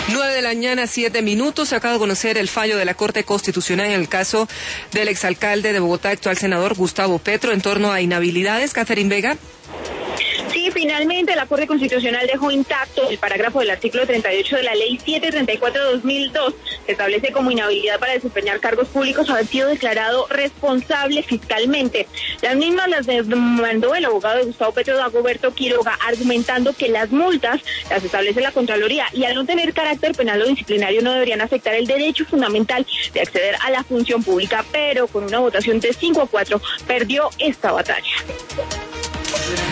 9:07 a.m. Se acaba de conocer el fallo de la Corte Constitucional en el caso del exalcalde de Bogotá, actual senador Gustavo Petro, en torno a inhabilidades. Catherine Vega. Sí, finalmente la Corte Constitucional dejó intacto el parágrafo del artículo 38 de la Ley 734/2002, que establece como inhabilidad para desempeñar cargos públicos haber sido declarado responsable fiscalmente. Las mismas las demandó el abogado de Gustavo Petro, Dagoberto Quiroga, argumentando que las multas las establece la Contraloría y al no tener carácter penal o disciplinario no deberían afectar el derecho fundamental de acceder a la función pública, pero con una votación de 5-4 perdió esta batalla.